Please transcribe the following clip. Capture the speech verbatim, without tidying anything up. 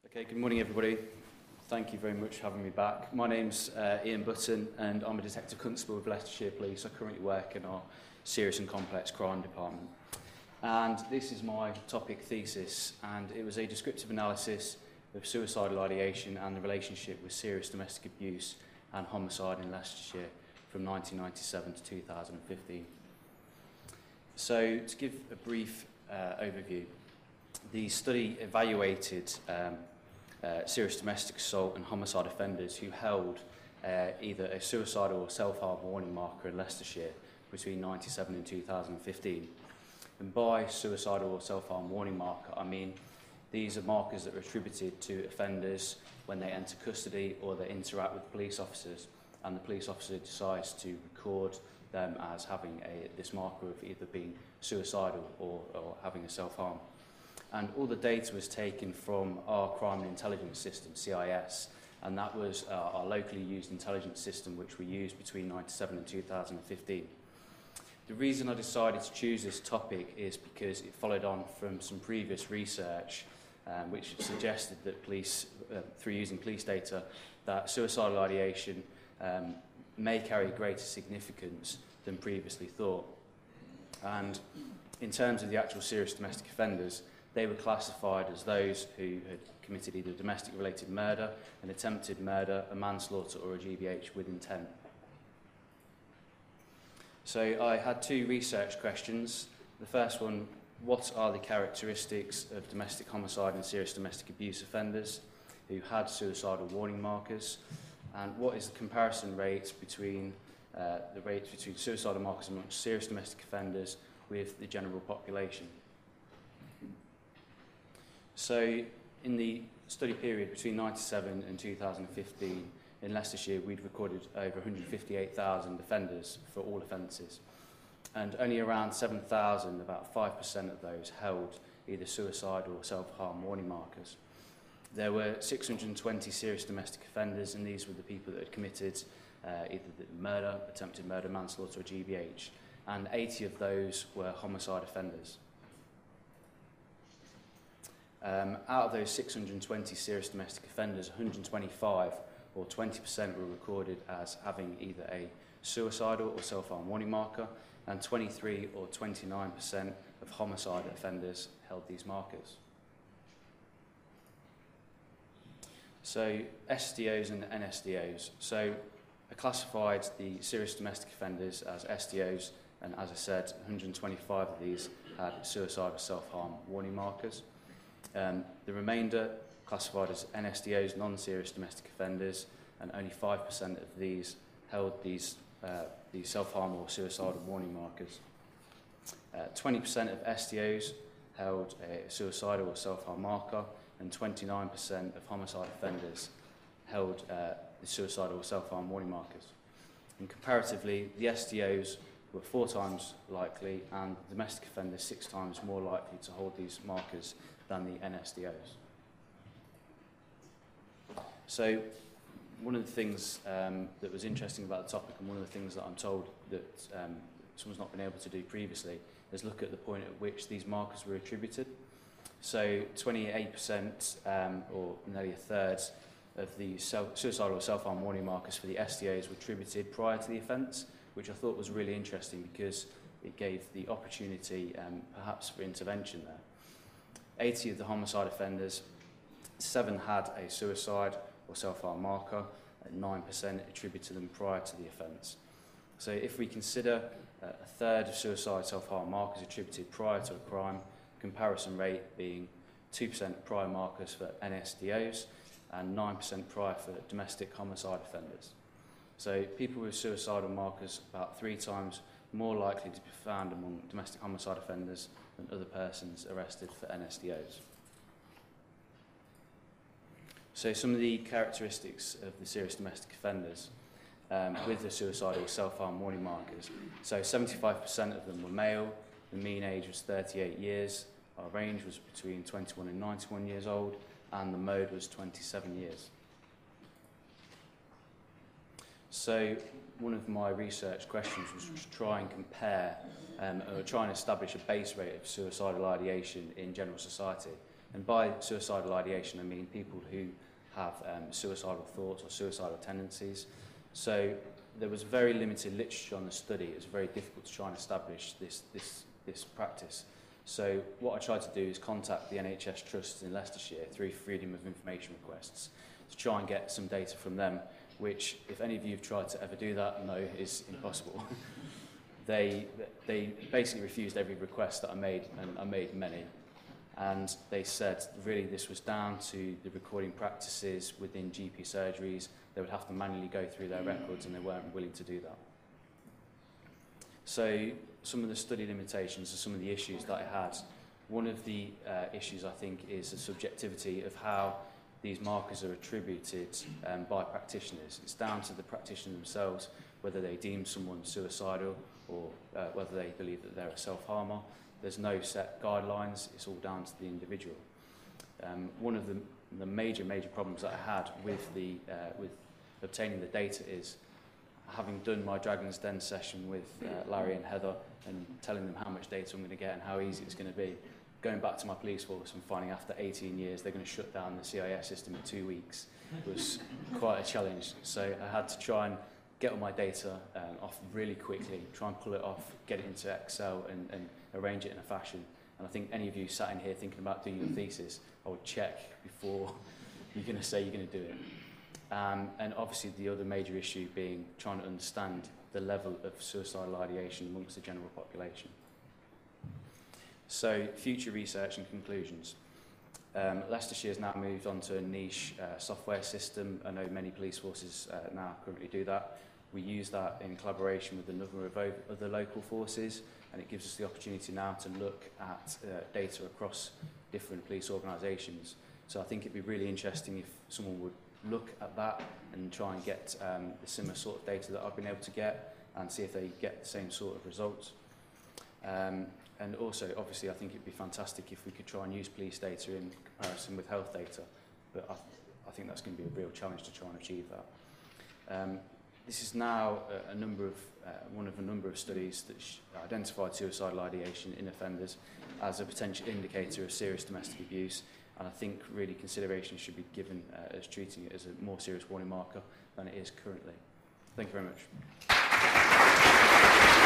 Okay, good morning everybody. Thank you very much for having me back. My name's uh, Ian Button and I'm a Detective Constable with Leicestershire Police. I currently work in our Serious and Complex Crime Department. And this is my topic thesis, and it was a descriptive analysis of suicidal ideation and the relationship with serious domestic abuse and homicide in Leicestershire from nineteen ninety-seven to two thousand fifteen. So, to give a brief uh, overview, the study evaluated um, uh, serious domestic assault and homicide offenders who held uh, either a suicidal or self-harm warning marker in Leicestershire between ninety-seven and two thousand fifteen. And by suicidal or self-harm warning marker, I mean these are markers that are attributed to offenders when they enter custody or they interact with police officers, and the police officer decides to record them as having a, this marker of either being suicidal or, or having a self-harm. And all the data was taken from our Crime and Intelligence System, C I S, and that was uh, our locally used intelligence system which we used between ninety-seven and two thousand fifteen. The reason I decided to choose this topic is because it followed on from some previous research um, which suggested that police, uh, through using police data, that suicidal ideation um, may carry greater significance than previously thought. And in terms of the actual serious domestic offenders, they were classified as those who had committed either domestic-related murder, an attempted murder, a manslaughter or a G B H with intent. So I had two research questions. The first one, what are the characteristics of domestic homicide and serious domestic abuse offenders who had suicidal warning markers? And what is the comparison rate between uh, the rates between suicidal markers amongst serious domestic offenders with the general population? So in the study period between ninety-seven and two thousand fifteen, in Leicestershire we'd recorded over one hundred fifty-eight thousand offenders for all offences, and only around seven thousand, about five percent of those, held either suicide or self-harm warning markers. There were six hundred twenty serious domestic offenders, and these were the people that had committed uh, either the murder, attempted murder, manslaughter or G B H, and eighty of those were homicide offenders. Um, out of those six hundred twenty serious domestic offenders, one hundred twenty-five, or twenty percent, were recorded as having either a suicidal or self-harm warning marker, and twenty-three or twenty-nine percent of homicide offenders held these markers. So S D Os and N S D Os. So I classified the serious domestic offenders as S D Os, and as I said, one hundred twenty-five of these had suicide or self-harm warning markers. Um, the remainder classified as N S D Os, non-serious domestic offenders, and only five percent of these held these, uh, these self-harm or suicidal warning markers. Uh, twenty percent of S D Os held a suicidal or self-harm marker, and twenty-nine percent of homicide offenders held uh, the suicidal or self-harm warning markers. And comparatively, the S D Os were four times likely, and domestic offenders six times more likely to hold these markers than the N S D Os. So one of the things um, that was interesting about the topic, and one of the things that I'm told that um, someone's not been able to do previously, is look at the point at which these markers were attributed. So twenty-eight percent, um, or nearly a third, of the self suicidal or self-harm warning markers for the S D Os were attributed prior to the offence, which I thought was really interesting because it gave the opportunity um, perhaps for intervention there. eighty of the homicide offenders, seven had a suicide or self-harm marker, and nine percent attributed them prior to the offence. So if we consider uh, a third of suicide self-harm markers attributed prior to a crime, comparison rate being two percent prior markers for N S D Os and nine percent prior for domestic homicide offenders. So people with suicidal markers about three times more likely to be found among domestic homicide offenders than other persons arrested for N S D Os. So some of the characteristics of the serious domestic offenders um, with the suicidal self-harm warning markers. So seventy-five percent of them were male, the mean age was thirty-eight years, our range was between twenty-one and ninety-one years old, and the mode was twenty-seven years. So one of my research questions was to try and compare um, or try and establish a base rate of suicidal ideation in general society. And by suicidal ideation, I mean people who have um, suicidal thoughts or suicidal tendencies. So there was very limited literature on the study. It was very difficult to try and establish this, this, this practice. So what I tried to do is contact the N H S trusts in Leicestershire through Freedom of Information requests to try and get some data from them, which, if any of you have tried to ever do that, no, is impossible. they, they basically refused every request that I made, and I made many. And they said really this was down to the recording practices within G P surgeries. They would have to manually go through their records, and they weren't willing to do that. So some of the study limitations are some of the issues that I had. One of the uh, issues, I think, is the subjectivity of how these markers are attributed um, by practitioners. It's down to the practitioner themselves whether they deem someone suicidal or uh, whether they believe that they're a self-harmer. There's no set guidelines. It's all down to the individual. Um, one of the, the major, major problems that I had with, the, uh, with obtaining the data is having done my Dragon's Den session with uh, Larry and Heather and telling them how much data I'm going to get and how easy it's going to be, going back to my police force and finding after eighteen years they're going to shut down the C I S system in two weeks was quite a challenge. So I had to try and get all my data um, off really quickly, try and pull it off, get it into Excel and, and arrange it in a fashion. And I think any of you sat in here thinking about doing your thesis, I would check before you're going to say you're going to do it. Um, and obviously the other major issue being trying to understand the level of suicidal ideation amongst the general population. So, future research and conclusions. Um, Leicestershire has now moved on to a niche uh, software system. I know many police forces uh, now currently do that. We use that in collaboration with a number of other local forces, and it gives us the opportunity now to look at uh, data across different police organisations. So I think it'd be really interesting if someone would look at that and try and get um, the similar sort of data that I've been able to get and see if they get the same sort of results. Um, and also, obviously, I think it'd be fantastic if we could try and use police data in comparison with health data, but I, th I think that's going to be a real challenge to try and achieve that. Um, this is now a, a number of, uh, one of a number of studies that sh identified suicidal ideation in offenders as a potential indicator of serious domestic abuse. And I think really consideration should be given uh, as treating it as a more serious warning marker than it is currently. Thank you very much.